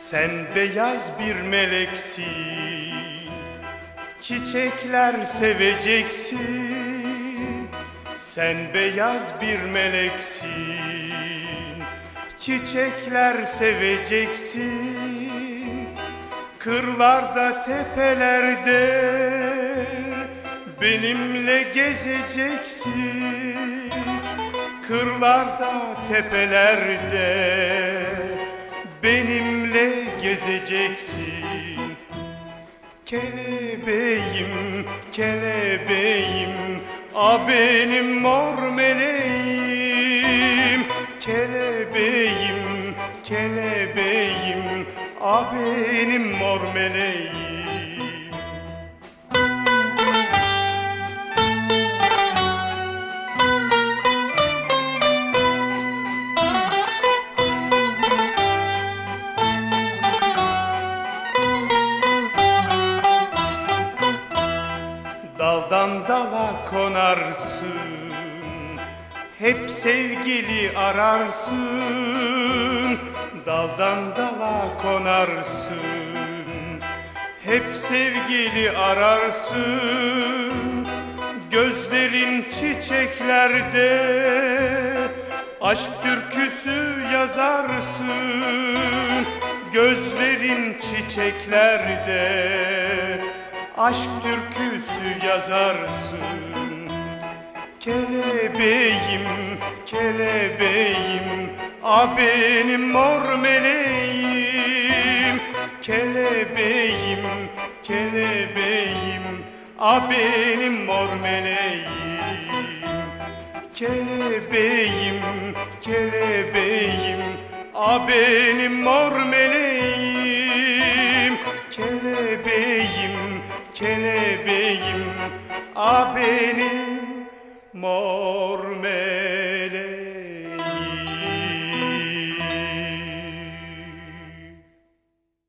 Sen beyaz bir meleksin, çiçekler seveceksin. Sen beyaz bir meleksin, çiçekler seveceksin. Kırlarda, tepelerde benimle gezeceksin. Kırlarda, tepelerde benimle gezeceksin. Kelebeğim, kelebeğim, a benim mor meleğim. Kelebeğim, kelebeğim, a benim mor meleğim. Daldan dala konarsın, hep sevgili ararsın. Daldan dala konarsın, hep sevgili ararsın. Gözlerin çiçeklerde aşk türküsü yazarsın. Gözlerin çiçeklerde aşk türküsü yazarsın. Kelebeğim, kelebeğim, a benim mor meleğim. Kelebeğim, kelebeğim, a benim mor meleğim. Kelebeğim, kelebeğim, a benim mor meleğim. Kelebeğim, kelebeğim, a benim